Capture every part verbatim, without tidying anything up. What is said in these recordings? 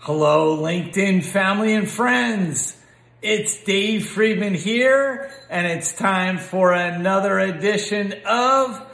Hello, LinkedIn family and friends. It's Dave Friedman here, and it's time for another edition of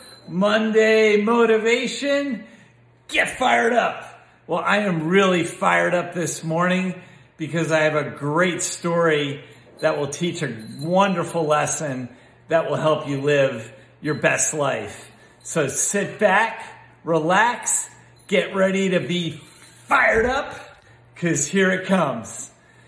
Monday Motivation. Get fired up. Well, I am really fired up this morning because I have a great story that will teach a wonderful lesson that will help you live your best life. So sit back, relax, get ready to be fired up, because here it comes.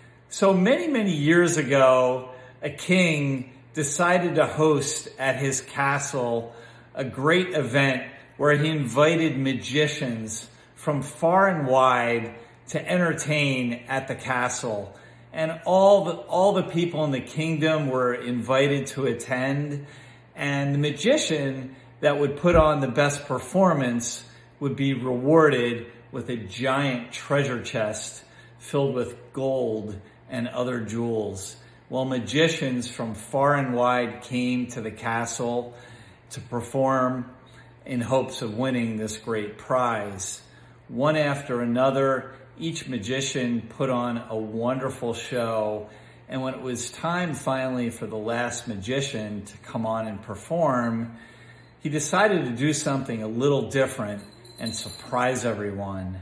So many, many years ago, a king decided to host at his castle a great event where he invited magicians from far and wide to entertain at the castle. And all the, all the people in the kingdom were invited to attend. And the magician that would put on the best performance would be rewarded with a giant treasure chest filled with gold and other jewels. Well, magicians from far and wide came to the castle to perform in hopes of winning this great prize. One after another, each magician put on a wonderful show. And when it was time finally for the last magician to come on and perform, he decided to do something a little different and surprise everyone.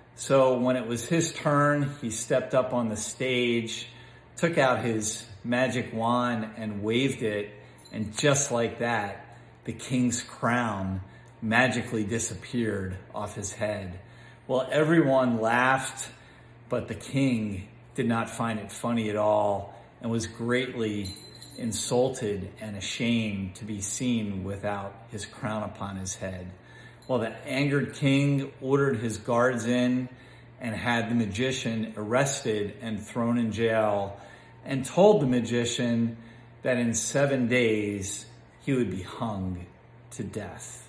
So when it was his turn, he stepped up on the stage, took out his magic wand and waved it, and just like that, the king's crown magically disappeared off his head. Well, everyone laughed, but the king did not find it funny at all and was greatly insulted and ashamed to be seen without his crown upon his head. Well, the angered king ordered his guards in and had the magician arrested and thrown in jail, and told the magician that in seven days he would be hung to death.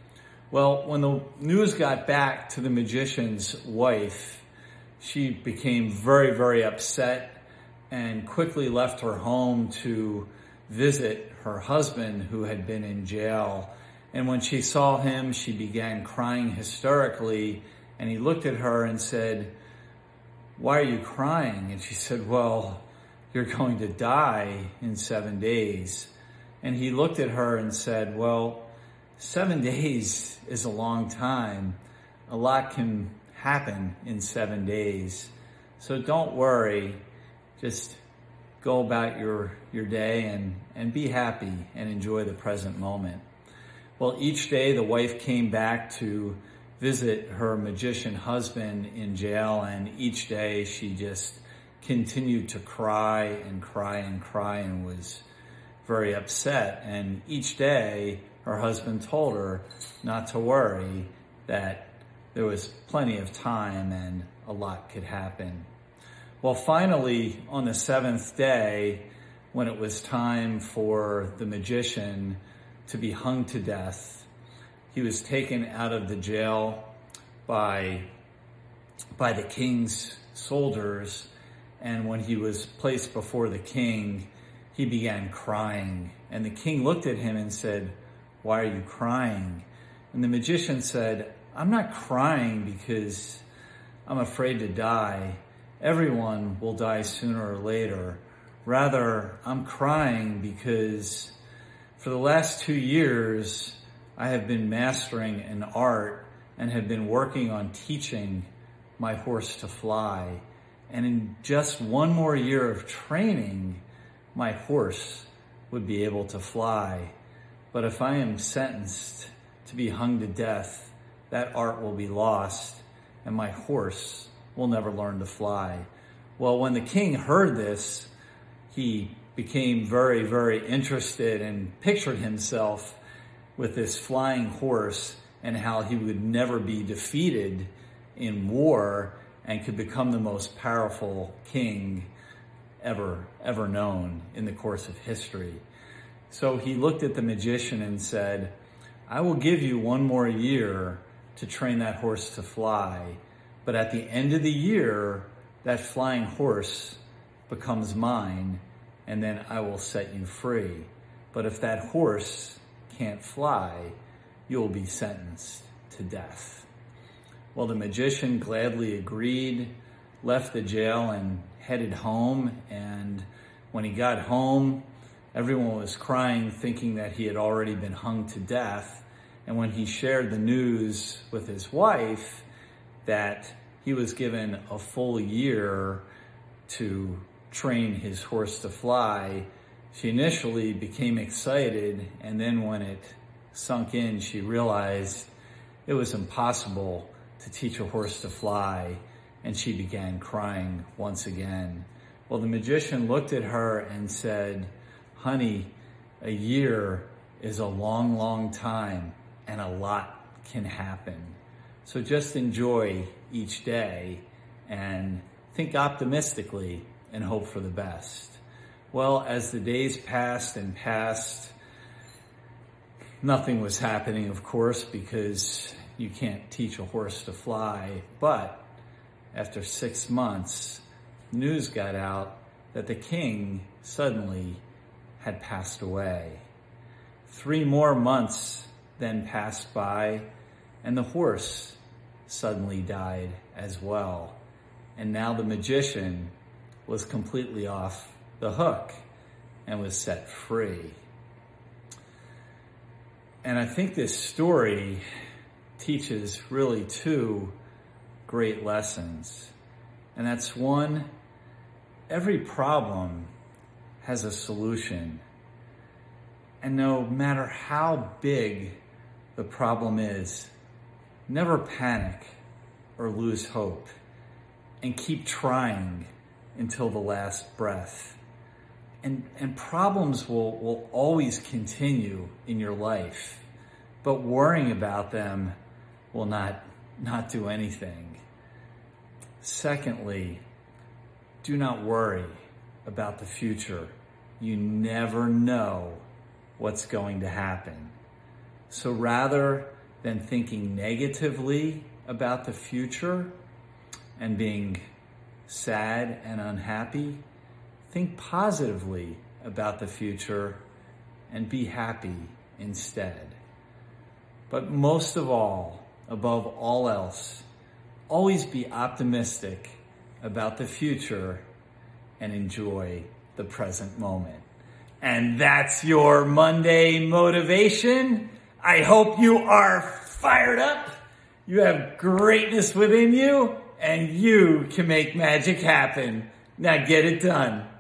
Well, when the news got back to the magician's wife, she became very, very upset and quickly left her home to visit her husband who had been in jail. And when she saw him, she began crying hysterically, and he looked at her and said, "Why are you crying?" And she said, "Well, you're going to die in seven days. And he looked at her and said, "Well, seven days is a long time. A lot can happen in seven days. So don't worry. Just go about your, your day and, and be happy and enjoy the present moment." Well, each day the wife came back to visit her magician husband in jail, and each day she just continued to cry and cry and cry and was very upset. And each day her husband told her not to worry, that there was plenty of time and a lot could happen. Well, finally, on the seventh day, when it was time for the magician to be hung to death, he was taken out of the jail by, by the king's soldiers. And when he was placed before the king, he began crying. And the king looked at him and said, "Why are you crying?" And the magician said, "I'm not crying because I'm afraid to die. Everyone will die sooner or later. Rather, I'm crying because for the last two years, I have been mastering an art and have been working on teaching my horse to fly. And in just one more year of training, my horse would be able to fly. But if I am sentenced to be hung to death, that art will be lost, and my horse will never learn to fly." Well, when the king heard this, he became very, very interested and pictured himself with this flying horse and how he would never be defeated in war and could become the most powerful king ever, ever known in the course of history. So he looked at the magician and said, "I will give you one more year to train that horse to fly, but at the end of the year, that flying horse becomes mine, and then I will set you free. But if that horse can't fly, you'll be sentenced to death." Well, the magician gladly agreed left the jail and headed home. And when he got home, everyone was crying, thinking that he had already been hung to death. And when he shared the news with his wife that he was given a full year to train his horse to fly, she initially became excited. And then when it sunk in, she realized it was impossible to teach a horse to fly, and she began crying once again. Well, the magician looked at her and said, "Honey, a year is a long, long time, and a lot can happen. So just enjoy each day and think optimistically and hope for the best." Well, as the days passed and passed, nothing was happening, of course, because you can't teach a horse to fly. But after six months, news got out that the king suddenly had passed away. Three more months then passed by, and the horse suddenly died as well. And now the magician was completely off the hook and was set free. And I think this story teaches really two great lessons. And that's one, every problem has a solution. And no matter how big the problem is, never panic or lose hope, and keep trying until the last breath. And, and problems will, will always continue in your life, but worrying about them will not, not do anything. Secondly, do not worry about the future. You never know what's going to happen. So rather than thinking negatively about the future and being sad and unhappy, think positively about the future and be happy instead. But most of all, above all else, always be optimistic about the future and enjoy the present moment. And that's your Monday motivation. I hope you are fired up. You have greatness within you, and you can make magic happen. Now get it done.